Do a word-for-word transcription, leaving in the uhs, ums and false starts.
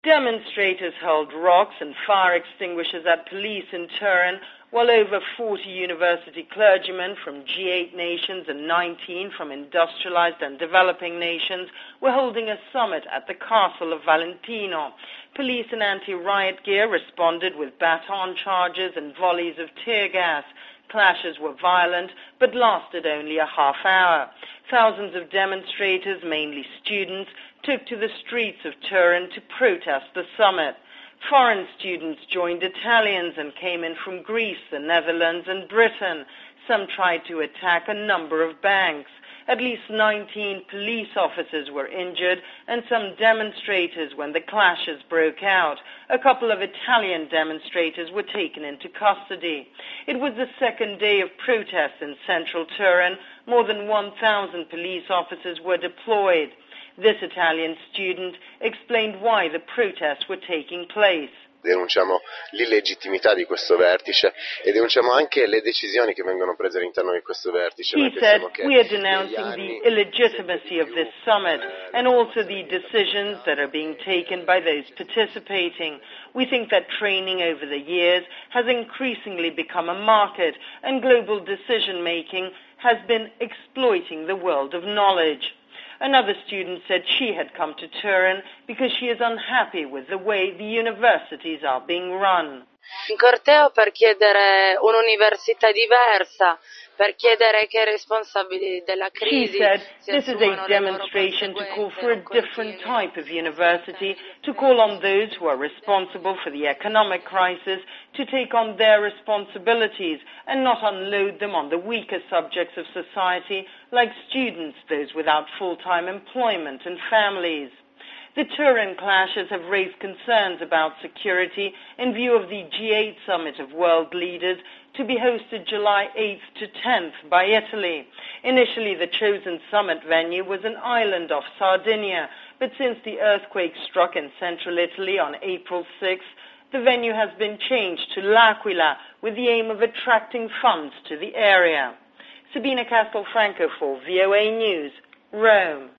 Demonstrators hurled rocks and fire extinguishers at police in Turin, while over forty university clergymen from G eight nations and nineteen from industrialized and developing nations were holding a summit at the castle of Valentino. Police in anti-riot gear responded with baton charges and volleys of tear gas. Clashes were violent, but lasted only a half hour. Thousands of demonstrators, mainly students, took to the streets of Turin to protest the summit. Foreign students joined Italians and came in from Greece, the Netherlands and Britain. Some tried to attack a number of banks. At least nineteen police officers were injured and some demonstrators when the clashes broke out. A couple of Italian demonstrators were taken into custody. It was the second day of protests in central Turin. More than one thousand police officers were deployed. This Italian student explained why the protests were taking place. Denunciamo l'illegittimità di questo vertice e denunciamo anche le decisioni che vengono prese all'interno di questo vertice. He said, we are denouncing the illegitimacy of this summit and also the decisions that are being taken by those participating. We think that training over the years has increasingly become a market and global decision-making has been exploiting the world of knowledge. Another student said she had come to Turin because she is unhappy with the way the universities are being run. In corteo per chiedere un'università diversa, per chiedere che i responsabili della crisi. She said this is a demonstration to call for a different type of university, to call on those who are responsible for the economic crisis to take on their responsibilities and not unload them on the weaker subjects of society like students, those without full-time employment and families. The Turin clashes have raised concerns about security in view of the G eight summit of world leaders to be hosted July eighth to tenth by Italy. Initially, the chosen summit venue was an island off Sardinia, but since the earthquake struck in central Italy on April sixth, the venue has been changed to L'Aquila with the aim of attracting funds to the area. Sabina Castelfranco for V O A News, Rome.